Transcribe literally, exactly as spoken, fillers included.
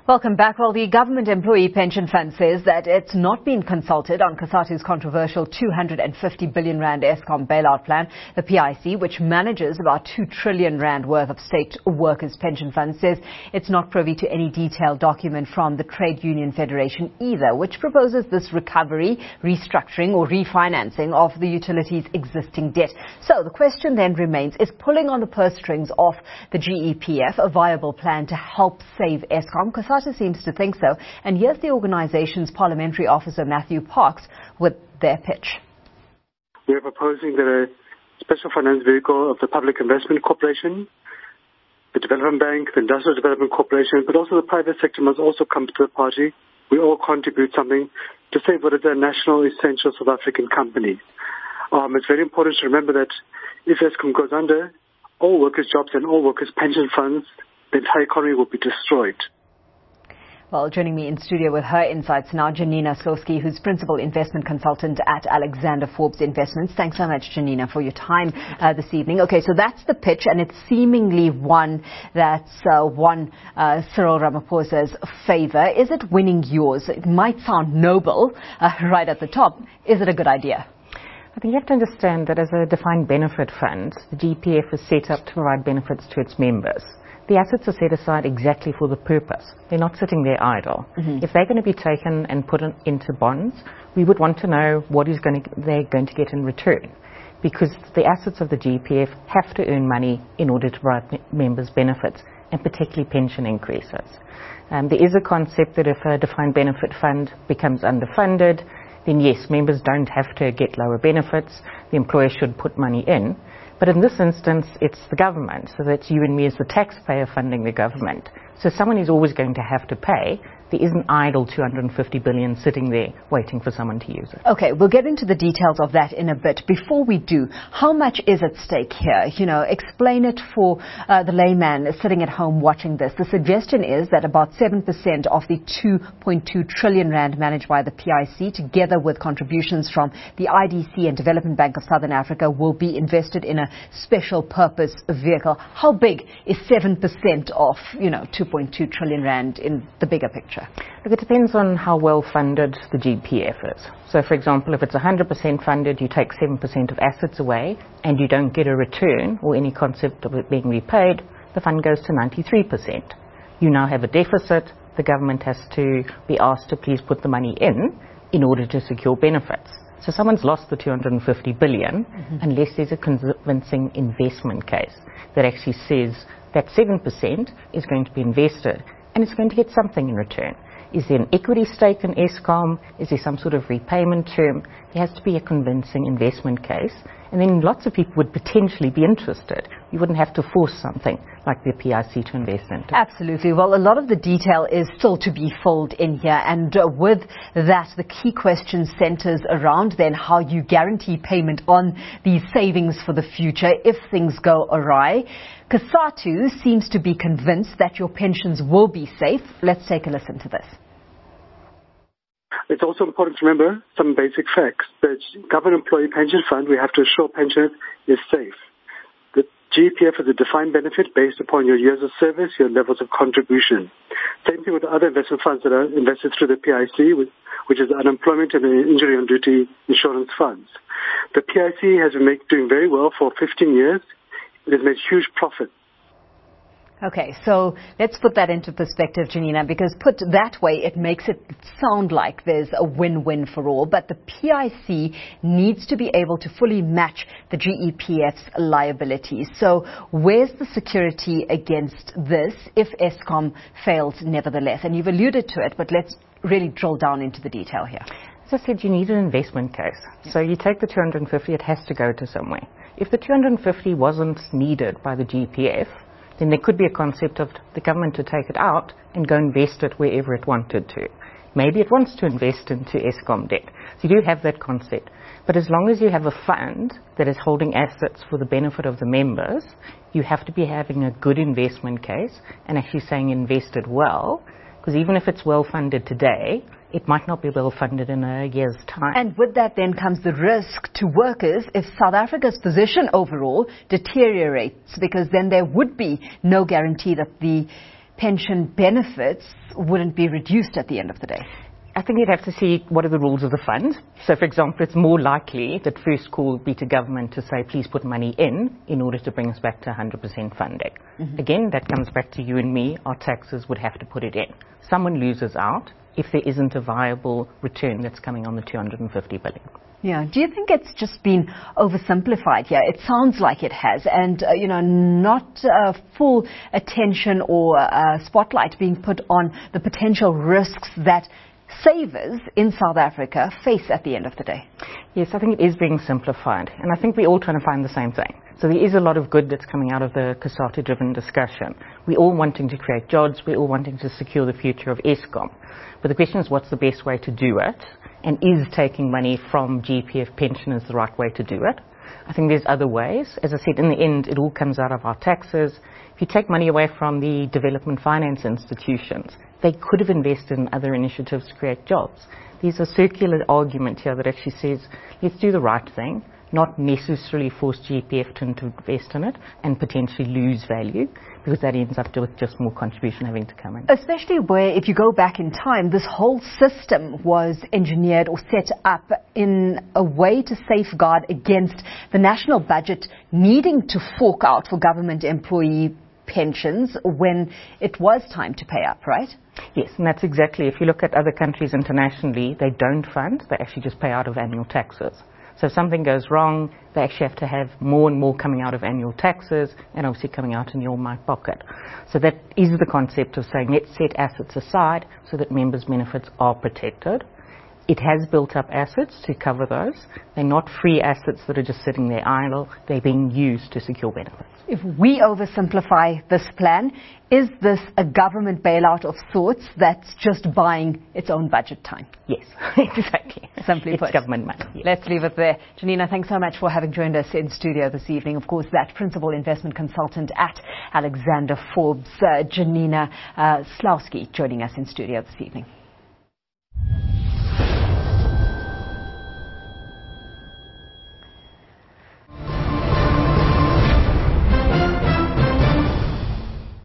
Welcome back. Well, the Government Employee Pension Fund says that it's not been consulted on COSATU's controversial two hundred fifty billion rand Eskom bailout plan. The P I C, which manages about two trillion rand worth of state workers' pension funds, says it's not privy to any detailed document from the Trade Union Federation either, which proposes this recovery, restructuring or refinancing of the utility's existing debt. So the question then remains, is pulling on the purse strings of the G E P F a viable plan to help save Eskom? COSATU seems to think so. And here's the organization's parliamentary officer, Matthew Parks, with their pitch. We are proposing that a special finance vehicle of the Public Investment Corporation, the Development Bank, the Industrial Development Corporation, but also the private sector must also come to the party. We all contribute something to save what is a national essential South African company. Um, it's very important to remember that if Eskom goes under, all workers' jobs and all workers' pension funds, the entire economy will be destroyed. Well, joining me in studio with her insights now, Janina Slowski, who's Principal Investment Consultant at Alexander Forbes Investments. Thanks so much, Janina, for your time uh, this evening. Okay, so that's the pitch, and it's seemingly one that's uh, won uh, Cyril Ramaphosa's favour. Is it winning yours? It might sound noble uh, right at the top. Is it a good idea? I think you have to understand that as a defined benefit fund, the G E P F is set up to provide benefits to its members. The assets are set aside exactly for the purpose. They're not sitting there idle. Mm-hmm. If they're going to be taken and put in, into bonds, we would want to know what is going to, they're going to get in return, because the assets of the G E P F have to earn money in order to provide members benefits, and particularly pension increases. Um, there is a concept that if a defined benefit fund becomes underfunded, then yes, members don't have to get lower benefits. The employer should put money in. But in this instance, it's the government, so that's you and me as the taxpayer funding the government. So someone is always going to have to pay. There isn't idle two hundred fifty billion sitting there waiting for someone to use it. Okay, we'll get into the details of that in a bit. Before we do, how much is at stake here? You know, explain it for uh, the layman sitting at home watching this. The suggestion is that about seven percent of the two point two trillion rand managed by the P I C, together with contributions from the I D C and Development Bank of Southern Africa, will be invested in a special purpose vehicle. How big is seven percent of, you know, two point two trillion rand in the bigger picture? Look, it depends on how well funded the G E P F is. So, for example, if it's one hundred percent funded, you take seven percent of assets away and you don't get a return or any concept of it being repaid, the fund goes to ninety-three percent. You now have a deficit. The government has to be asked to please put the money in in order to secure benefits. So someone's lost the two hundred fifty billion mm-hmm. unless there's a convincing investment case that actually says that seven percent is going to be invested and it's going to get something in return. Is there an equity stake in Eskom? Is there some sort of repayment term? There has to be a convincing investment case. And then lots of people would potentially be interested. You wouldn't have to force something like the P I C to invest into. Absolutely. Well, a lot of the detail is still to be filled in here. And uh, with that, the key question centers around then how you guarantee payment on these savings for the future if things go awry. COSATU seems to be convinced that your pensions will be safe. Let's take a listen to this. It's also important to remember some basic facts. The Government Employee Pension Fund, we have to assure pensioners, is safe. The G E P F is a defined benefit based upon your years of service, your levels of contribution. Same thing with the other investment funds that are invested through the P I C, which is unemployment and injury on duty insurance funds. The P I C has been make, doing very well for fifteen years. It has made huge profits. Okay, so let's put that into perspective, Janina, because put that way, it makes it sound like there's a win-win for all. But the P I C needs to be able to fully match the G E P F's liabilities. So where's the security against this if Eskom fails nevertheless? And you've alluded to it, but let's really drill down into the detail here. As I said, you need an investment case. Yeah. So you take the two hundred fifty, it has to go to somewhere. If the two hundred fifty wasn't needed by the G E P F, then there could be a concept of the government to take it out and go invest it wherever it wanted to. Maybe it wants to invest into Eskom debt. So you do have that concept. But as long as you have a fund that is holding assets for the benefit of the members, you have to be having a good investment case and actually saying invested well, because even if it's well funded today, it might not be well funded in a year's time. And with that then comes the risk to workers if South Africa's position overall deteriorates, because then there would be no guarantee that the pension benefits wouldn't be reduced at the end of the day? I think you'd have to see what are the rules of the fund. So, for example, it's more likely that first call would be to government to say, please put money in in order to bring us back to one hundred percent funding. Mm-hmm. Again, that comes back to you and me. Our taxes would have to put it in. Someone loses out if there isn't a viable return that's coming on the two hundred fifty billion. Yeah. Do you think it's just been oversimplified here? It sounds like it has, and uh, you know, not uh, full attention or uh, spotlight being put on the potential risks that savers in South Africa face at the end of the day. Yes, I think it is being simplified, and I think we're all trying to find the same thing. So there is a lot of good that's coming out of the COSATU-driven discussion. We're all wanting to create jobs, we're all wanting to secure the future of Eskom. But the question is, what's the best way to do it? And is taking money from G P F pensioners the right way to do it? I think there's other ways. As I said, in the end, it all comes out of our taxes. If you take money away from the development finance institutions, they could have invested in other initiatives to create jobs. There's a circular argument here that actually says, let's do the right thing, not necessarily force G P F to invest in it and potentially lose value, because that ends up with just more contribution having to come in. Especially where, if you go back in time, this whole system was engineered or set up in a way to safeguard against the national budget needing to fork out for government employee pensions when it was time to pay up, right? Yes, and that's exactly, if you look at other countries internationally, they don't fund, they actually just pay out of annual taxes. So if something goes wrong, they actually have to have more and more coming out of annual taxes and obviously coming out in your my pocket. So that is the concept of saying, let's set assets aside so that members' benefits are protected. It has built up assets to cover those. They're not free assets that are just sitting there idle. They're being used to secure benefits. If we oversimplify this plan, is this a government bailout of sorts that's just buying its own budget time? Yes, exactly. Simply it's put. government money. Yes. Let's leave it there. Janina, thanks so much for having joined us in studio this evening. Of course, that principal investment consultant at Alexander Forbes, uh, Janina uh, Slawski, joining us in studio this evening.